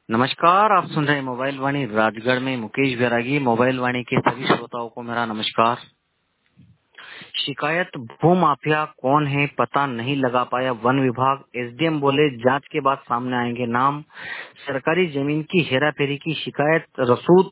नमस्कार, आप सुन रहे हैं मोबाइल वाणी राजगढ़ में मुकेश बैरागी। मोबाइल वाणी के सभी श्रोताओं को मेरा नमस्कार। शिकायत भूमाफिया कौन है पता नहीं लगा पाया वन विभाग, एसडीएम बोले जांच के बाद सामने आएंगे नाम। सरकारी जमीन की हेराफेरी की शिकायत रसूद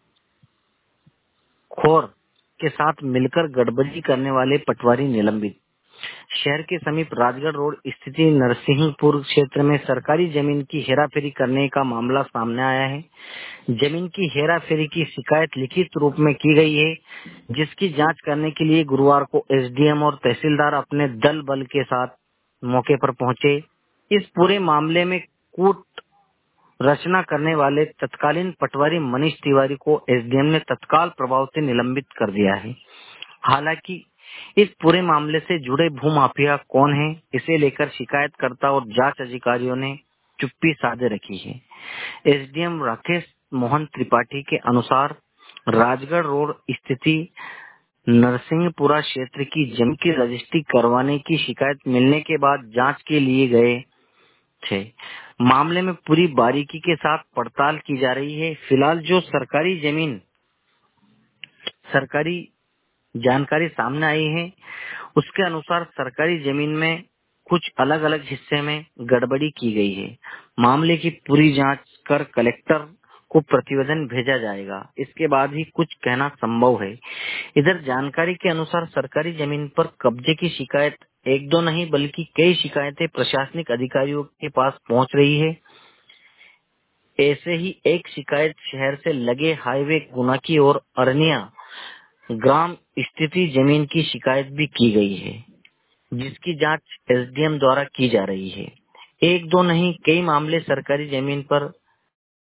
खोर के साथ मिलकर गड़बड़ी करने वाले पटवारी निलंबित। शहर के समीप राजगढ़ रोड स्थित नरसिंहपुर क्षेत्र में सरकारी जमीन की हेराफेरी करने का मामला सामने आया है। जमीन की हेराफेरी की शिकायत लिखित रूप में की गई है, जिसकी जांच करने के लिए गुरुवार को एसडीएम और तहसीलदार अपने दल बल के साथ मौके पर पहुंचे। इस पूरे मामले में कूट रचना करने वाले तत्कालीन पटवारी मनीष तिवारी को एसडीएम ने तत्काल प्रभाव से निलंबित कर दिया है। हालांकि इस पूरे मामले से जुड़े भूमाफिया कौन है, इसे लेकर शिकायतकर्ता और जांच अधिकारियों ने चुप्पी साधे रखी है। एसडीएम राकेश मोहन त्रिपाठी के अनुसार राजगढ़ रोड स्थित नरसिंहपुरा क्षेत्र की जमीन की रजिस्ट्री करवाने की शिकायत मिलने के बाद जांच के लिए गए थे। मामले में पूरी बारीकी के साथ पड़ताल की जा रही है। फिलहाल जो सरकारी जानकारी सामने आई है, उसके अनुसार सरकारी जमीन में कुछ अलग अलग हिस्से में गड़बड़ी की गई है। मामले की पूरी जांच कर कलेक्टर को प्रतिवेदन भेजा जाएगा। इसके बाद ही कुछ कहना संभव है। इधर जानकारी के अनुसार सरकारी जमीन पर कब्जे की शिकायत एक दो नहीं बल्कि कई शिकायतें प्रशासनिक अधिकारियों के पास पहुंच रही है। ऐसे ही एक शिकायत शहर से लगे हाईवे गुना की और अरनिया ग्राम स्थिति जमीन की शिकायत भी की गई है, जिसकी जांच एसडीएम द्वारा की जा रही है। एक दो नहीं कई मामले सरकारी जमीन पर